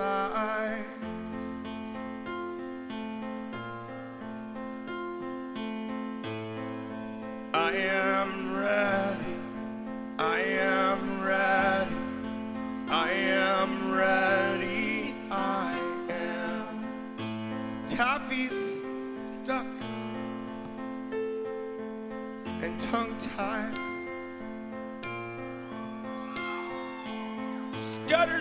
side. I am ready, I am ready, I am ready, I am. Taffy's stuck and tongue-tied, stutters